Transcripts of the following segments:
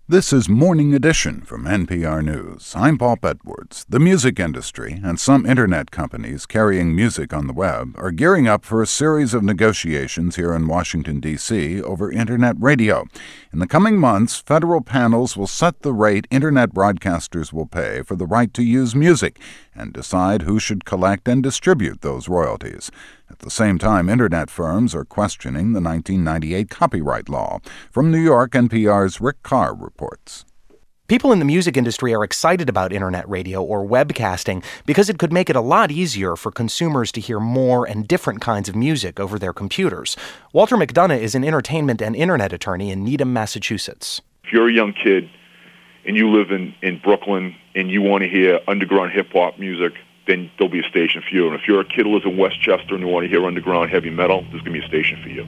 This is Morning Edition from NPR News. I'm Paul Edwards. The music industry and some internet companies carrying music on the web are gearing up for a series of negotiations here in Washington, D.C. over internet radio. In the coming months, federal panels will set the rate internet broadcasters will pay for the right to use music and decide who should collect and distribute those royalties. At the same time, internet firms are questioning the 1998 copyright law. From New York, NPR's Rick Carr reports. People in the music industry are excited about internet radio or webcasting because it could make it a lot easier for consumers to hear more and different kinds of music over their computers. Walter McDonough is an entertainment and internet attorney in Needham, Massachusetts. If you're a young kid and you live in Brooklyn and you want to hear underground hip-hop music, then there'll be a station for you. And if you're a kid who lives in Westchester and you want to hear underground heavy metal, there's going to be a station for you.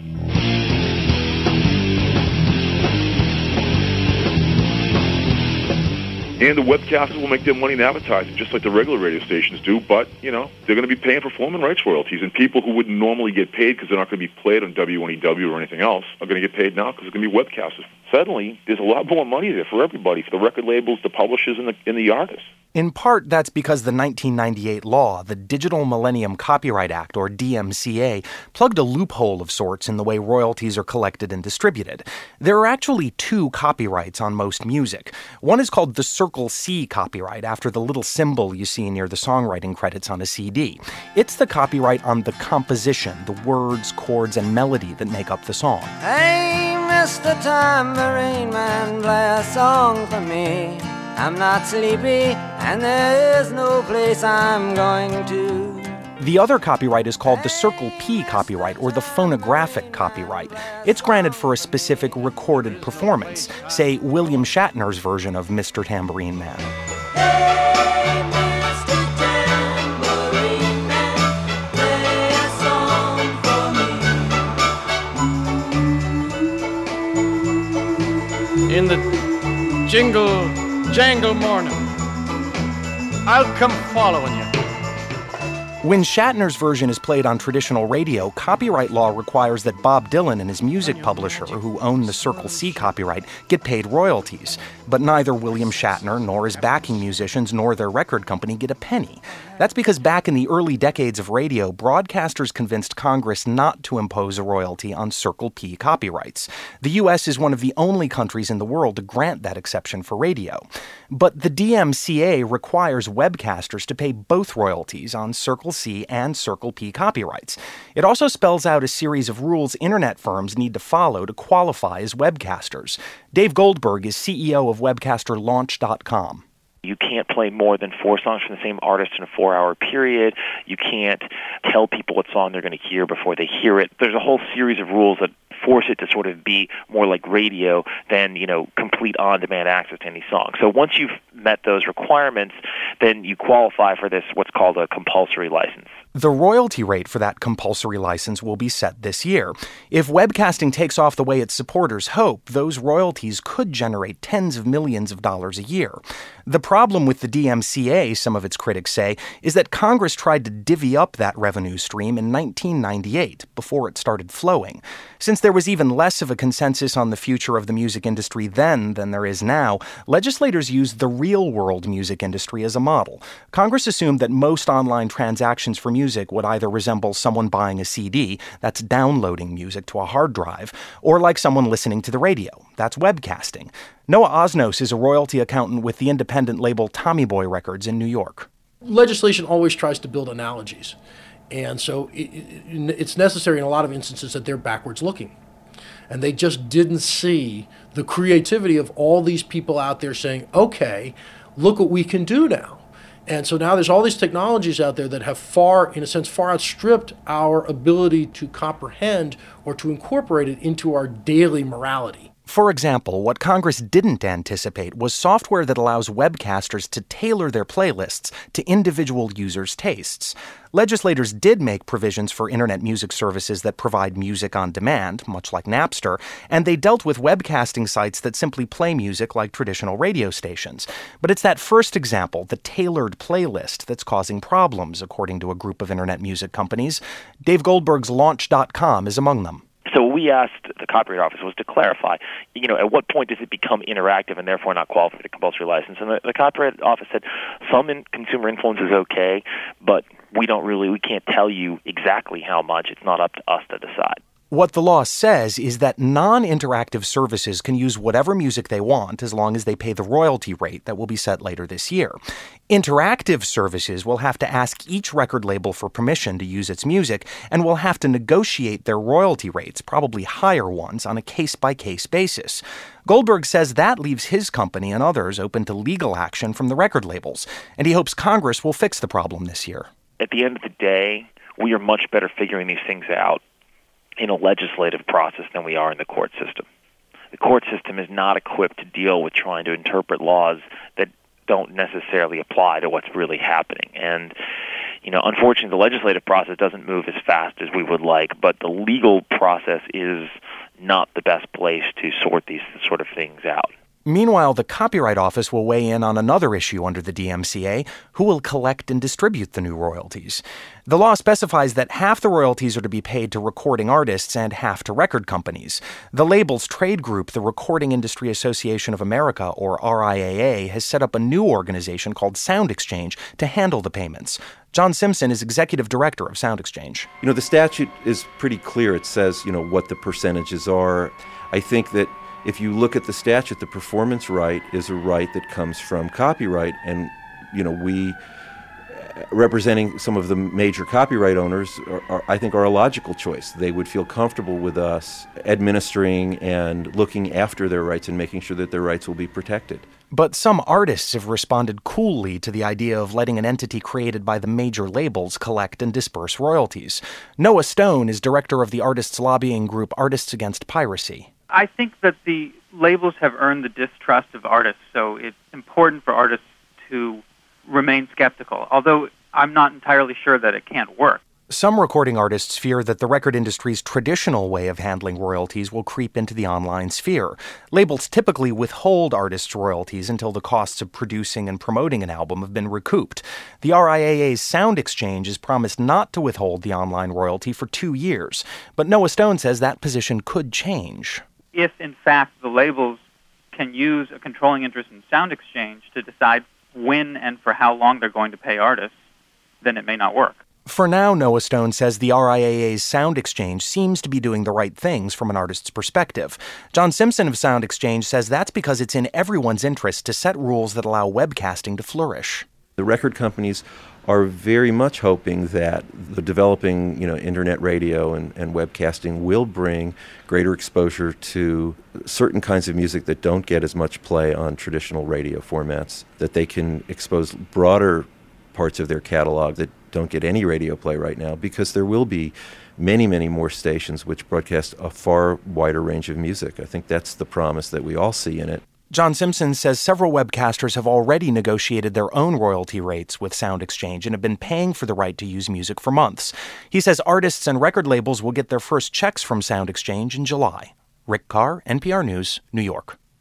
And the webcasters will make their money in advertising, just like the regular radio stations do. But, they're going to be paying performance rights royalties. And people who wouldn't normally get paid because they're not going to be played on WNEW or anything else are going to get paid now because they're going to be webcasters. Suddenly, there's a lot more money there for everybody, for the record labels, the publishers, and the artists. In part, that's because the 1998 law, the Digital Millennium Copyright Act, or DMCA, plugged a loophole of sorts in the way royalties are collected and distributed. There are actually two copyrights on most music. One is called the Circle C copyright, after the little symbol you see near the songwriting credits on a CD. It's the copyright on the composition, the words, chords, and melody that make up the song. Hey, Mr. Tambourine Man, play a song for me. I'm not sleepy, and there is no place I'm going to. The other copyright is called the Circle P copyright, or the phonographic copyright. It's granted for a specific recorded performance, say William Shatner's version of Mr. Tambourine Man. Hey, Mr. Tambourine Man, play a song for me. In the jingle morning, I'll come following you. When Shatner's version is played on traditional radio, copyright law requires that Bob Dylan and his music publisher, who own the Circle C copyright, get paid royalties. But neither William Shatner nor his backing musicians nor their record company get a penny. That's because back in the early decades of radio, broadcasters convinced Congress not to impose a royalty on Circle P copyrights. The U.S. is one of the only countries in the world to grant that exception for radio. But the DMCA requires webcasters to pay both royalties on Circle C and Circle P copyrights. It also spells out a series of rules internet firms need to follow to qualify as webcasters. Dave Goldberg is CEO of webcasterlaunch.com. You can't play more than 4 songs from the same artist in a 4-hour period. You can't tell people what song they're going to hear before they hear it. There's a whole series of rules that force it to sort of be more like radio than, complete on-demand access to any song. So once you've met those requirements, then you qualify for this, what's called a compulsory license. The royalty rate for that compulsory license will be set this year. If webcasting takes off the way its supporters hope, those royalties could generate tens of millions of dollars a year. The problem with the DMCA, some of its critics say, is that Congress tried to divvy up that revenue stream in 1998, before it started flowing. Since there was even less of a consensus on the future of the music industry then than there is now, legislators used the real-world music industry as a model. Congress assumed that most online transactions for music would either resemble someone buying a CD, that's downloading music to a hard drive, or like someone listening to the radio, that's webcasting. Noah Osnos is a royalty accountant with the independent label Tommy Boy Records in New York. Legislation always tries to build analogies, and so it's necessary in a lot of instances that they're backwards looking. And they just didn't see the creativity of all these people out there saying, okay, look what we can do now. And so now there's all these technologies out there that have far outstripped our ability to comprehend or to incorporate it into our daily morality. For example, what Congress didn't anticipate was software that allows webcasters to tailor their playlists to individual users' tastes. Legislators did make provisions for internet music services that provide music on demand, much like Napster, and they dealt with webcasting sites that simply play music like traditional radio stations. But it's that first example, the tailored playlist, that's causing problems, according to a group of internet music companies. Dave Goldberg's Launch.com is among them. So what we asked the Copyright Office was to clarify, at what point does it become interactive and therefore not qualify for the compulsory license? And the Copyright Office said some consumer influence is okay, but we can't tell you exactly how much. It's not up to us to decide. What the law says is that non-interactive services can use whatever music they want as long as they pay the royalty rate that will be set later this year. Interactive services will have to ask each record label for permission to use its music and will have to negotiate their royalty rates, probably higher ones, on a case-by-case basis. Goldberg says that leaves his company and others open to legal action from the record labels, and he hopes Congress will fix the problem this year. At the end of the day, we are much better figuring these things out in a legislative process than we are in the court system. The court system is not equipped to deal with trying to interpret laws that don't necessarily apply to what's really happening. And, unfortunately, the legislative process doesn't move as fast as we would like, but the legal process is not the best place to sort these sort of things out. Meanwhile, the Copyright Office will weigh in on another issue under the DMCA: who will collect and distribute the new royalties. The law specifies that half the royalties are to be paid to recording artists and half to record companies. The label's trade group, the Recording Industry Association of America, or RIAA, has set up a new organization called Sound Exchange to handle the payments. John Simpson is executive director of Sound Exchange. The statute is pretty clear. It says, what the percentages are. I think that if you look at the statute, the performance right is a right that comes from copyright. And, we, representing some of the major copyright owners, I think are a logical choice. They would feel comfortable with us administering and looking after their rights and making sure that their rights will be protected. But some artists have responded coolly to the idea of letting an entity created by the major labels collect and disperse royalties. Noah Stone is director of the artists' lobbying group Artists Against Piracy. I think that the labels have earned the distrust of artists, so it's important for artists to remain skeptical, although I'm not entirely sure that it can't work. Some recording artists fear that the record industry's traditional way of handling royalties will creep into the online sphere. Labels typically withhold artists' royalties until the costs of producing and promoting an album have been recouped. The RIAA's Sound Exchange has promised not to withhold the online royalty for 2 years, but Noah Stone says that position could change. If, in fact, the labels can use a controlling interest in Sound Exchange to decide when and for how long they're going to pay artists, then it may not work. For now, Noah Stone says the RIAA's Sound Exchange seems to be doing the right things from an artist's perspective. John Simpson of Sound Exchange says that's because it's in everyone's interest to set rules that allow webcasting to flourish. The record companies are very much hoping that the developing, internet radio and webcasting will bring greater exposure to certain kinds of music that don't get as much play on traditional radio formats, that they can expose broader parts of their catalog that don't get any radio play right now, because there will be many, many more stations which broadcast a far wider range of music. I think that's the promise that we all see in it. John Simpson says several webcasters have already negotiated their own royalty rates with Sound Exchange and have been paying for the right to use music for months. He says artists and record labels will get their first checks from Sound Exchange in July. Rick Carr, NPR News, New York.